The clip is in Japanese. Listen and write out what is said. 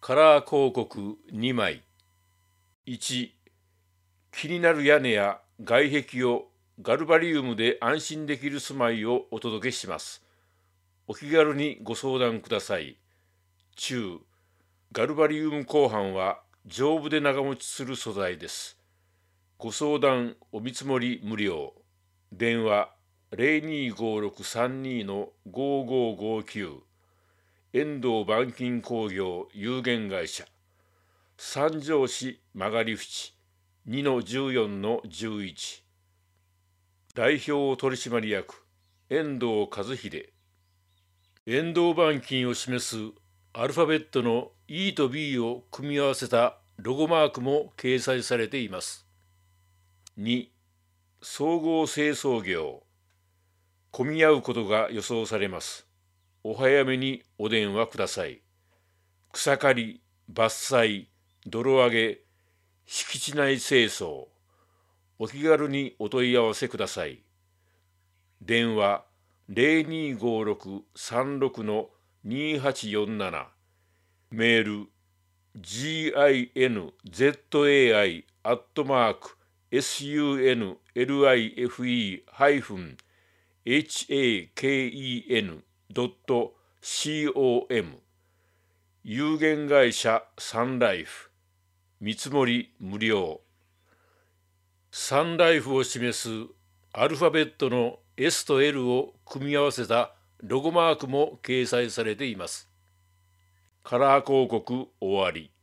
カラー広告2枚。1、気になる屋根や外壁をガルバリウムで安心できる住まいをお届けします。お気軽にご相談ください。中、ガルバリウム鋼板は丈夫で長持ちする素材です。ご相談お見積もり無料。電話025632-5559。遠藤板金工業有限会社。三条市曲淵2-14-11。代表取締役遠藤和秀。遠藤板金を示すアルファベットの E と B を組み合わせたロゴマークも掲載されています。2、総合清掃業。混み合うことが予想されます。お早めにお電話ください。草刈り、伐採、泥上げ、敷地内清掃。お気軽にお問い合わせください。電話025636-2847。メール ginzue-sunlife-haken.com。 有限会社サンライフ。見積もり無料。サンライフを示すアルファベットの S と L を組み合わせたロゴマークも掲載されています。カラー広告終わり。